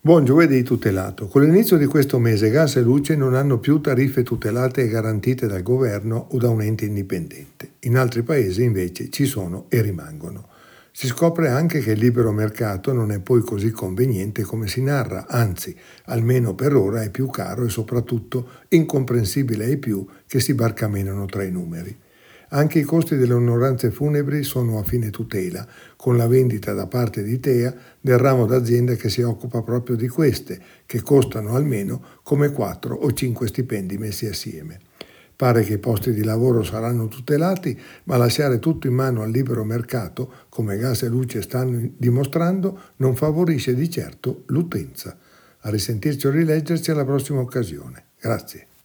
Buon giovedì tutelato. Con l'inizio di questo mese gas e luce non hanno più tariffe tutelate e garantite dal governo o da un ente indipendente. In altri paesi invece ci sono e rimangono. Si scopre anche che il libero mercato non è poi così conveniente come si narra, anzi, almeno per ora è più caro e soprattutto incomprensibile ai più che si barcamenano tra i numeri. Anche i costi delle onoranze funebri sono a fine tutela, con la vendita da parte di Tea del ramo d'azienda che si occupa proprio di queste, che costano almeno come 4 o 5 stipendi messi assieme. Pare che i posti di lavoro saranno tutelati, ma lasciare tutto in mano al libero mercato, come gas e luce stanno dimostrando, non favorisce di certo l'utenza. A risentirci o rileggerci alla prossima occasione. Grazie.